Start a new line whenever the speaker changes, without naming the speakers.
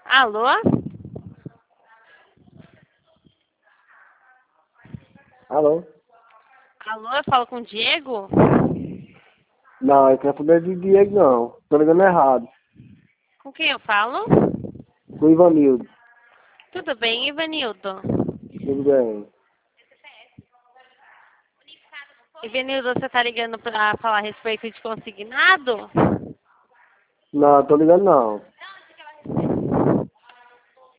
Alô?
Alô?
Alô, eu falo com o Diego?
Não, eu quero saber de Diego não. Tô ligando errado.
Com quem eu falo?
Com o Ivanildo.
Tudo bem, Ivanildo?
Tudo bem.
Ivanildo, você tá ligando pra falar a respeito de consignado?
Não, tô ligando não.